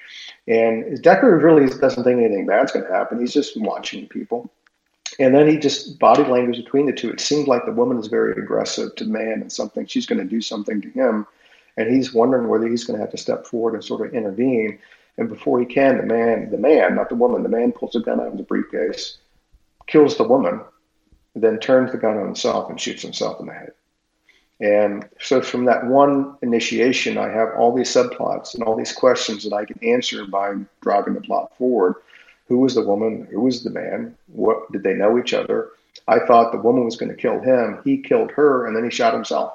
And Decker really doesn't think anything bad's going to happen. He's just watching people. And then he just, body language between the two, it seems like the woman is very aggressive to the man and something, she's going to do something to him. And he's wondering whether he's going to have to step forward and sort of intervene. And before he can, the man, the man, not the woman, the man pulls a gun out of the briefcase, kills the woman, then turns the gun on himself and shoots himself in the head. And so from that one initiation, I have all these subplots and all these questions that I can answer by driving the plot forward. Who was the woman? Who was the man? What did they know each other? I thought the woman was going to kill him. He killed her, and then he shot himself.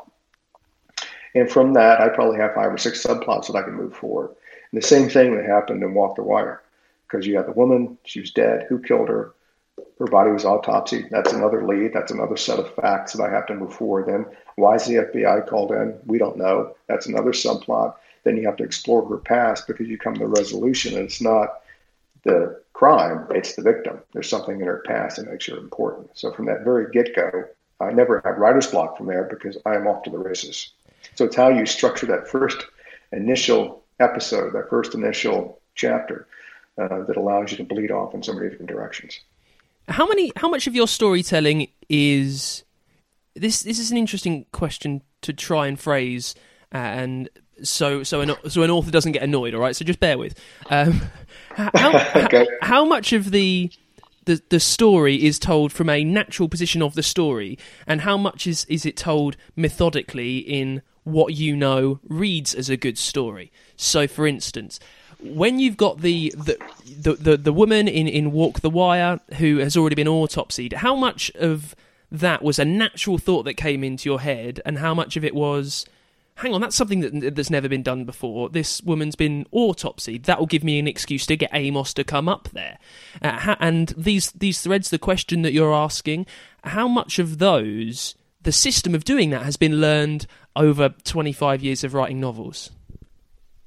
And from that, I probably have five or six subplots that I can move forward. And the same thing that happened in Walk the Wire, because you have the woman, she was dead. Who killed her? Her body was autopsied. That's another lead. That's another set of facts that I have to move forward in. Why is the F B I called in? We don't know. That's another subplot. Then you have to explore her past because you come to the resolution. And it's not the crime, it's the victim. There's something in her past that makes her important. So from that very get-go, I never have writer's block from there because I am off to the races. So it's how you structure that first initial episode, that first initial chapter uh, that allows you to bleed off in so many different directions. How many? How much of your storytelling is this? This is an interesting question to try and phrase, uh, and so so an so an author doesn't get annoyed. All right, so just bear with. Um, how, okay. how, how much of the, the the story is told from a natural position of the story, and how much is is it told methodically in what you know reads as a good story? So, for instance, when you've got the the, the, the, the woman in, in Walk the Wire who has already been autopsied, how much of that was a natural thought that came into your head, and how much of it was, hang on, that's something that, that's never been done before. This woman's been autopsied. That will give me an excuse to get Amos to come up there. Uh, and these these threads, the question that you're asking, how much of those, the system of doing that has been learned over twenty-five years of writing novels?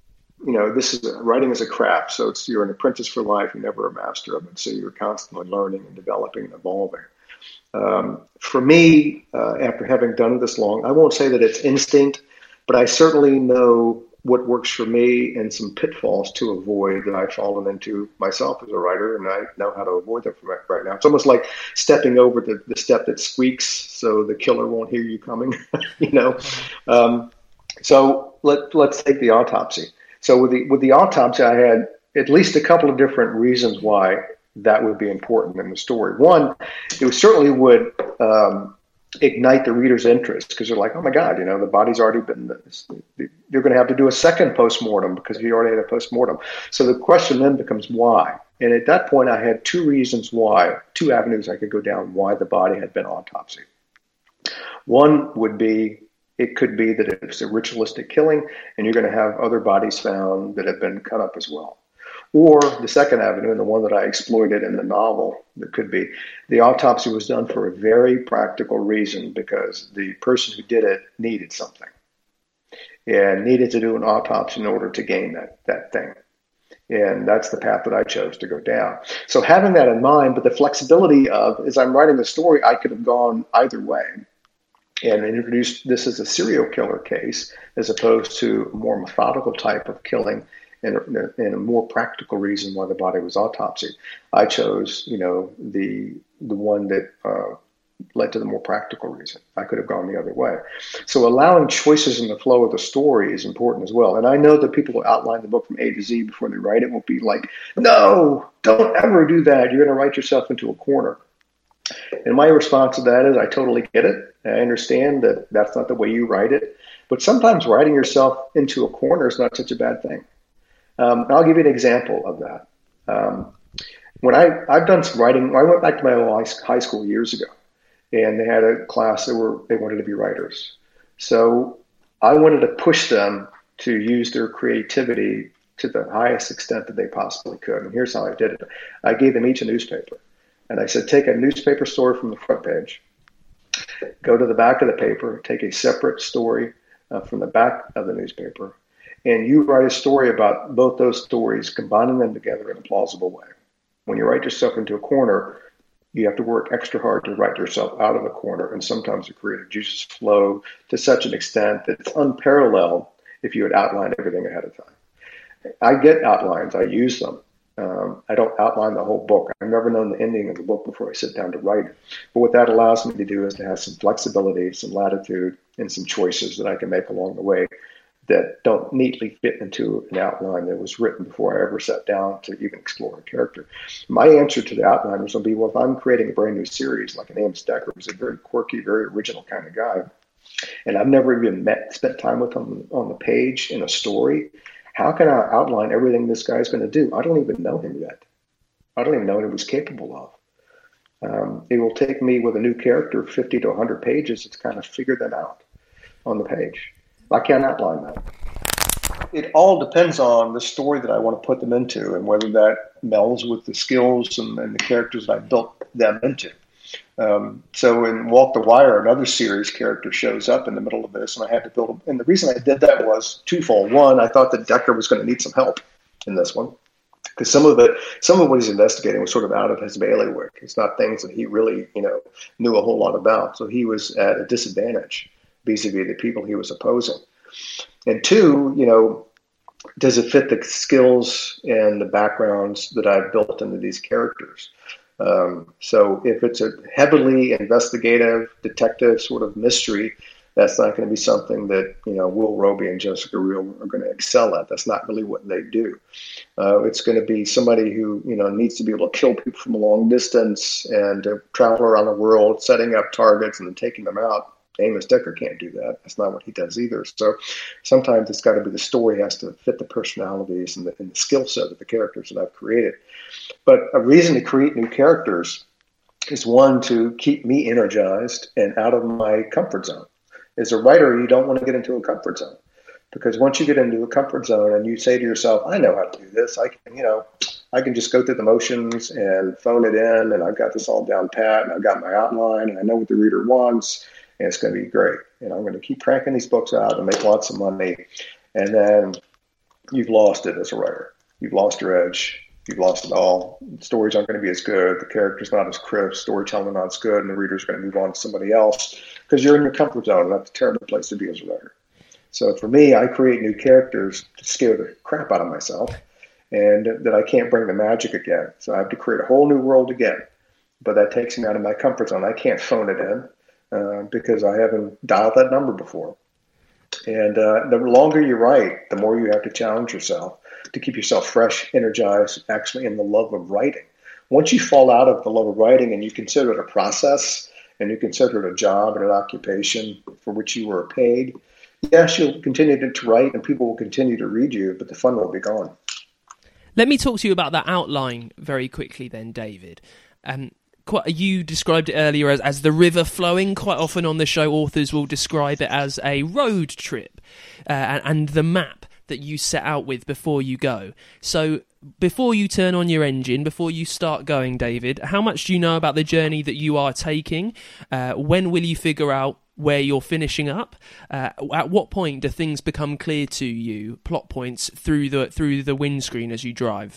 you know, this is a, writing is a craft. So it's, you're an apprentice for life. You're never a master of it. So you're constantly learning and developing and evolving. Um, for me, uh, after having done this long, I won't say that it's instinct, but I certainly know what works for me and some pitfalls to avoid that I've fallen into myself as a writer, and I know how to avoid them from right now. It's almost like stepping over the, the step that squeaks so the killer won't hear you coming, you know. Um, so let, let's take the autopsy. So with the with the autopsy, I had at least a couple of different reasons why that would be important in the story. One, it certainly would um, ignite the reader's interest, because they're like, oh my God, you know, the body's already been, you're going to have to do a second postmortem because you already had a postmortem. So the question then becomes why? And at that point, I had two reasons why, two avenues I could go down why the body had been autopsied. One would be, it could be that it's a ritualistic killing and you're going to have other bodies found that have been cut up as well. Or the second avenue, and the one that I exploited in the novel, that could be the autopsy was done for a very practical reason, because the person who did it needed something and needed to do an autopsy in order to gain that, that thing. And that's the path that I chose to go down. So having that in mind, but the flexibility of, as I'm writing the story, I could have gone either way and introduced this as a serial killer case as opposed to a more methodical type of killing, and a, and a more practical reason why the body was autopsied. I chose, you know, the the one that uh, led to the more practical reason. I could have gone the other way. So allowing choices in the flow of the story is important as well. And I know that people who outline the book from A to Z before they write it will be like, no, don't ever do that. You're going to write yourself into a corner. And my response to that is, I totally get it. I understand that that's not the way you write it. But sometimes writing yourself into a corner is not such a bad thing. Um, I'll give you an example of that. Um, when I, I've done some writing, I went back to my old high school years ago, and they had a class that were, they wanted to be writers. So I wanted to push them to use their creativity to the highest extent that they possibly could. And here's how I did it. I gave them each a newspaper. And I said, take a newspaper story from the front page, go to the back of the paper, take a separate story uh, from the back of the newspaper, and you write a story about both those stories, combining them together in a plausible way. When you write yourself into a corner, you have to work extra hard to write yourself out of a corner, and sometimes the creative juices flow to such an extent that it's unparalleled if you had outlined everything ahead of time. I get outlines. I use them. Um, I don't outline the whole book. I've never known the ending of the book before I sit down to write it. But what that allows me to do is to have some flexibility, some latitude, and some choices that I can make along the way that don't neatly fit into an outline that was written before I ever sat down to even explore a character. My answer to the outliners will be, well, if I'm creating a brand new series, like an Amos Decker, who's a very quirky, very original kind of guy, and I've never even met, spent time with him on the page in a story, how can I outline everything this guy's going to do? I don't even know him yet. I don't even know what he was capable of. Um, it will take me with a new character fifty to one hundred pages to kind of figure them out on the page. I can't outline that. It all depends on the story that I want to put them into and whether that melds with the skills and, and the characters that I built them into. Um, so in Walk the Wire, another series character shows up in the middle of this, and I had to build. And the reason I did that was twofold. One, I thought that Decker was going to need some help in this one, because some of it, some of what he's investigating was sort of out of his bailiwick. It's not things that he really, you know, knew a whole lot about. So he was at a disadvantage vis-a-vis the people he was opposing. And two, you know, does it fit the skills and the backgrounds that I've built into these characters? Um, so if it's a heavily investigative, detective sort of mystery, that's not going to be something that, you know, Will Roby and Jessica Reel are going to excel at. That's not really what they do. Uh, it's going to be somebody who, you know, needs to be able to kill people from a long distance and to travel around the world, setting up targets and then taking them out. Amos Decker can't do that. That's not what he does either. So sometimes it's got to be the story has to fit the personalities and the, and the skill set of the characters that I've created. But a reason to create new characters is, one, to keep me energized and out of my comfort zone. As a writer, you don't want to get into a comfort zone, because once you get into a comfort zone and you say to yourself, I know how to do this, I can, you know, I can just go through the motions and phone it in, and I've got this all down pat, and I've got my outline, and I know what the reader wants, and it's going to be great. And I'm going to keep cranking these books out and make lots of money. And then you've lost it as a writer. You've lost your edge. You've lost it all. Stories aren't going to be as good. The character's not as crisp. Storytelling not as good, and the reader's going to move on to somebody else because you're in your comfort zone. That's a terrible place to be as a writer. So for me, I create new characters to scare the crap out of myself, and that I can't bring the magic again. So I have to create a whole new world again. But that takes me out of my comfort zone. I can't phone it in uh, because I haven't dialed that number before. And uh, the longer you write, the more you have to challenge yourself to keep yourself fresh, energized, actually in the love of writing. Once you fall out of the love of writing and you consider it a process and you consider it a job and an occupation for which you were paid, yes, you'll continue to, to write and people will continue to read you, but the fun will be gone. Let me talk to you about that outline very quickly then, David. Um, quite, you described it earlier as, as the river flowing. Quite often on the show, authors will describe it as a road trip uh, and, and the map that you set out with before you go. So before you turn on your engine, before you start going, David, how much do you know about the journey that you are taking? Uh, when will you figure out where you're finishing up? Uh, at what point do things become clear to you, plot points through the through the windscreen as you drive?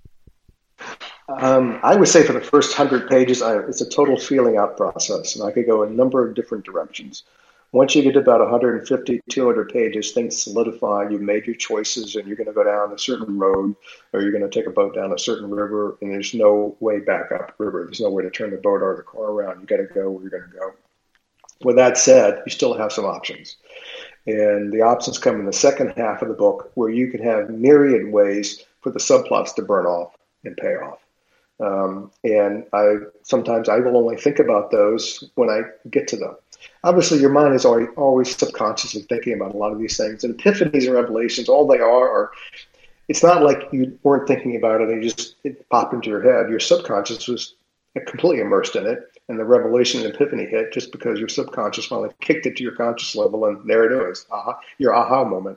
Um, I would say for the first hundred pages, I, it's a total feeling out process, and I could go a number of different directions. Once you get to about one hundred fifty, two hundred pages, things solidify. You've made your choices, and you're going to go down a certain road, or you're going to take a boat down a certain river, and there's no way back up the river. There's no way to turn the boat or the car around. You got to go where you're going to go. With that said, you still have some options. And the options come in the second half of the book, where you can have myriad ways for the subplots to burn off and pay off. Um, and I sometimes I will only think about those when I get to them. Obviously, your mind is always, always subconsciously thinking about a lot of these things. And epiphanies and revelations, all they are, are it's not like you weren't thinking about it and you just it popped into your head. Your subconscious was completely immersed in it. And the revelation and epiphany hit just because your subconscious finally kicked it to your conscious level. And there it is, aha, your aha moment.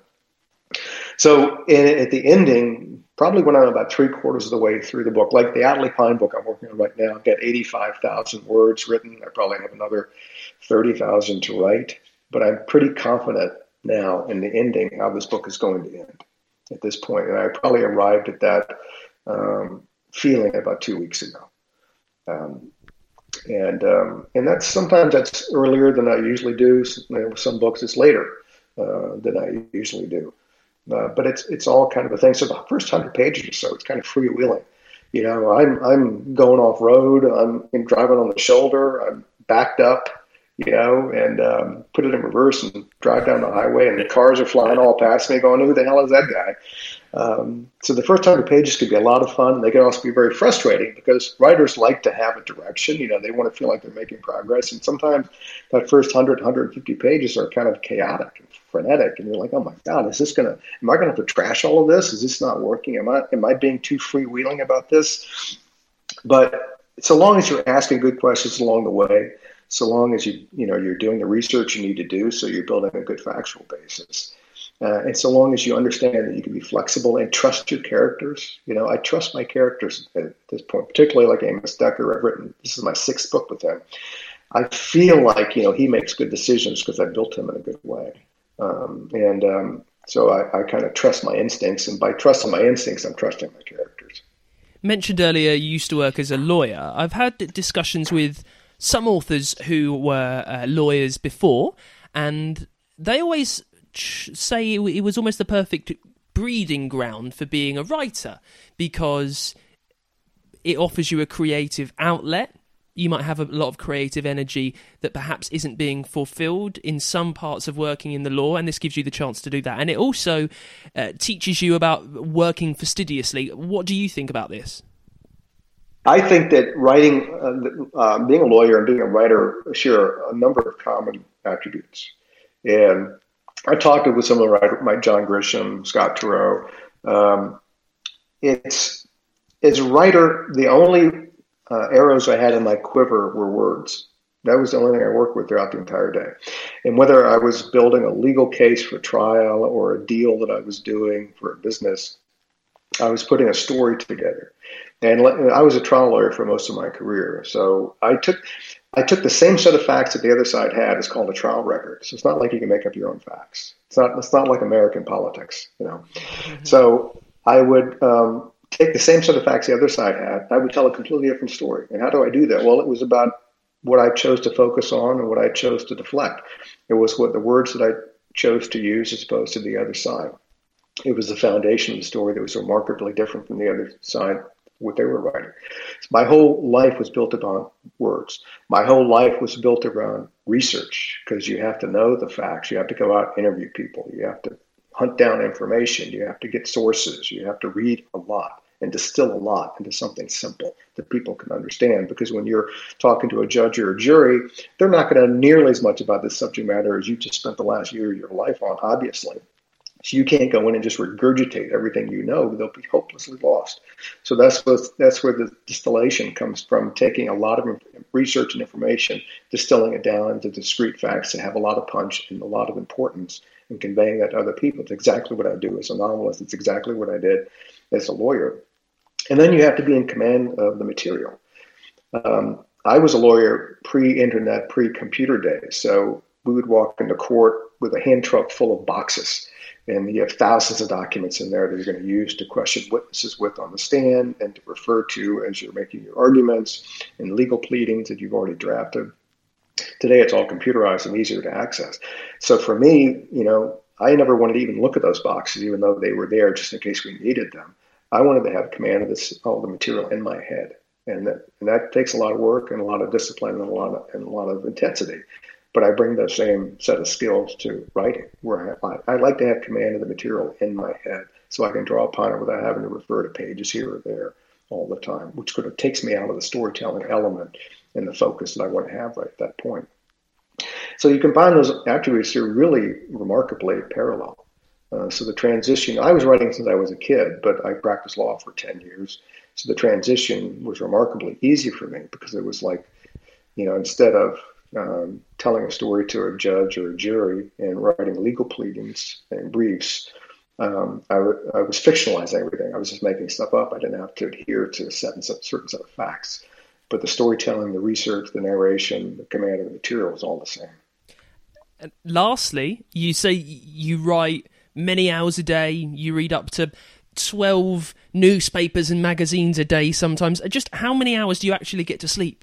So in, at the ending, probably when I'm about three quarters of the way through the book, like the Atlee Pine book I'm working on right now, I've got eighty-five thousand words written. I probably have another thirty thousand to write, but I'm pretty confident now in the ending how this book is going to end at this point. And I probably arrived at that um, feeling about two weeks ago. Um, and um, and that's sometimes that's earlier than I usually do. With some books it's later uh, than I usually do. Uh, but it's it's all kind of a thing. So the first hundred pages or so, it's kind of freewheeling. You know, I'm I'm going off road. I'm, I'm driving on the shoulder. I'm backed up. You know, and um, put it in reverse and drive down the highway, and the cars are flying all past me, going, "Who the hell is that guy?" Um, so the first hundred pages could be a lot of fun. They can also be very frustrating because writers like to have a direction. You know, they want to feel like they're making progress, and sometimes that first one hundred, one hundred fifty pages are kind of chaotic and frenetic, and you're like, "Oh my God, is this gonna? Am I gonna have to trash all of this? Is this not working? Am I am I being too freewheeling about this?" But so long as you're asking good questions along the way, so long as you you know you're doing the research you need to do, so you're building a good factual basis. Uh, and so long as you understand that you can be flexible and trust your characters, you know, I trust my characters at this point, particularly like Amos Decker. I've written, this is my sixth book with him. I feel like, you know, he makes good decisions because I built him in a good way. Um, and um, so I, I kind of trust my instincts. And by trusting my instincts, I'm trusting my characters. Mentioned earlier, you used to work as a lawyer. I've had discussions with some authors who were uh, lawyers before, and they always say it was almost the perfect breeding ground for being a writer because it offers you a creative outlet. You might have a lot of creative energy that perhaps isn't being fulfilled in some parts of working in the law, and this gives you the chance to do that. And it also uh, teaches you about working fastidiously. What do you think about this? I think that writing, uh, uh, being a lawyer and being a writer share a number of common attributes. And I talked with some of the writers, like John Grisham, Scott Turow. Um, it's as a writer, the only uh, arrows I had in my quiver were words. That was the only thing I worked with throughout the entire day. And whether I was building a legal case for trial or a deal that I was doing for a business, I was putting a story together. And I was a trial lawyer for most of my career. So I took, I took the same set of facts that the other side had. It's called a trial record. So it's not like you can make up your own facts. It's not, it's not like American politics, you know. Mm-hmm. So I would um, take the same set of facts the other side had. I would tell a completely different story. And how do I do that? Well, it was about what I chose to focus on and what I chose to deflect. It was what the words that I chose to use as opposed to the other side. It was the foundation of the story that was remarkably different from the other side, what they were writing. So my whole life was built upon words. My whole life was built around research, because you have to know the facts. You have to go out and interview people. You have to hunt down information. You have to get sources. You have to read a lot and distill a lot into something simple that people can understand. Because when you're talking to a judge or a jury, they're not going to know nearly as much about this subject matter as you just spent the last year of your life on, obviously. So you can't go in and just regurgitate everything you know. They'll be hopelessly lost. So that's what, that's where the distillation comes from, taking a lot of research and information, distilling it down into discrete facts that have a lot of punch and a lot of importance, and conveying that to other people. It's exactly what I do as a novelist. It's exactly what I did as a lawyer. And then you have to be in command of the material. Um, I was a lawyer pre-internet, pre-computer days. So we would walk into court with a hand truck full of boxes. And you have thousands of documents in there that you're going to use to question witnesses with on the stand and to refer to as you're making your arguments and legal pleadings that you've already drafted. Today, it's all computerized and easier to access. So for me, you know, I never wanted to even look at those boxes, even though they were there just in case we needed them. I wanted to have command of this, all the material in my head. And that, and that takes a lot of work and a lot of discipline and a lot of, and a lot of intensity. But I bring the same set of skills to writing, where I, I like to have command of the material in my head so I can draw upon it without having to refer to pages here or there all the time, which kind of takes me out of the storytelling element and the focus that I want to have right at that point. So you combine those attributes, they're really remarkably parallel. Uh, so the transition, I was writing since I was a kid, but I practiced law for ten years. So the transition was remarkably easy for me, because it was like, you know, instead of Um, telling a story to a judge or a jury and writing legal pleadings and briefs, um, I, w- I was fictionalizing everything. I was just making stuff up. I didn't have to adhere to a certain set, certain set of facts. But the storytelling, the research, the narration, the command of the material is all the same. And lastly, you say you write many hours a day. You read up to twelve newspapers and magazines a day sometimes. Just how many hours do you actually get to sleep?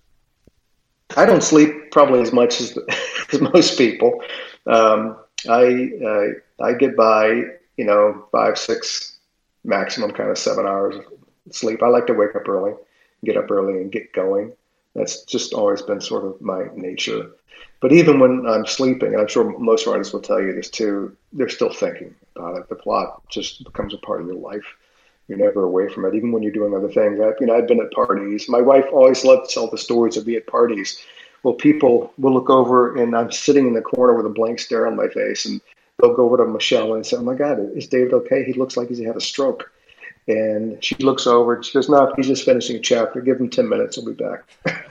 I don't sleep probably as much as, as most people. Um, I uh, I get by, you know, five, six, maximum kind of seven hours of sleep. I like to wake up early, get up early and get going. That's just always been sort of my nature. But even when I'm sleeping, and I'm sure most writers will tell you this too, they're still thinking about it. The plot just becomes a part of your life. You're never away from it, even when you're doing other things. I, you know, I've been at parties. My wife always loved to tell the stories of me at parties. Well, people will look over, and I'm sitting in the corner with a blank stare on my face, and they'll go over to Michelle and say, "Oh my God, is David okay? He looks like he's had a stroke." And she looks over and she goes, "No, he's just finishing a chapter. Give him ten minutes. He'll be back."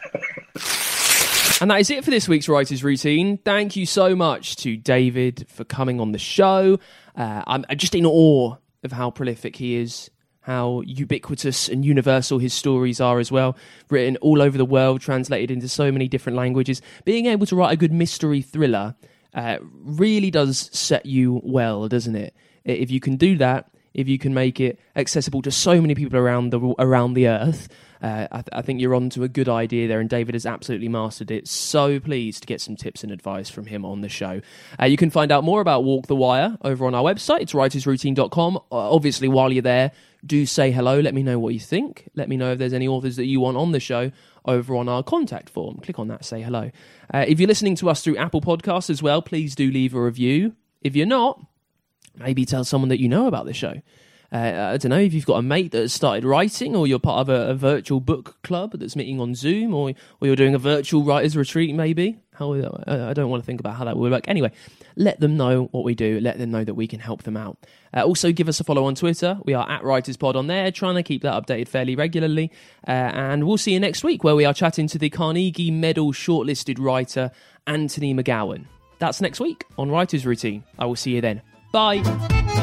And that is it for this week's Writer's Routine. Thank you so much to David for coming on the show. Uh, I'm just in awe of how prolific he is, how ubiquitous and universal his stories are as well, written all over the world, translated into so many different languages. Being able to write a good mystery thriller uh, really does set you well, doesn't it? If you can do that, if you can make it accessible to so many people around the around the earth, uh, I, th- I think you're on to a good idea there, and David has absolutely mastered it. So pleased to get some tips and advice from him on the show. Uh, you can find out more about Walk the Wire over on our website. It's writers routine dot com. Uh, obviously, while you're there, do say hello. Let me know what you think. Let me know if there's any authors that you want on the show over on our contact form. Click on that, say hello. Uh, if you're listening to us through Apple Podcasts as well, please do leave a review. If you're not, maybe tell someone that you know about the show. Uh, I don't know, if you've got a mate that has started writing, or you're part of a, a virtual book club that's meeting on Zoom, or or you're doing a virtual writer's retreat maybe. How uh, I don't want to think about how that will work. Anyway, let them know what we do. Let them know that we can help them out. Uh, also, give us a follow on Twitter. We are at WritersPod on there, trying to keep that updated fairly regularly. Uh, and we'll see you next week, where we are chatting to the Carnegie Medal shortlisted writer, Anthony McGowan. That's next week on Writer's Routine. I will see you then. Bye.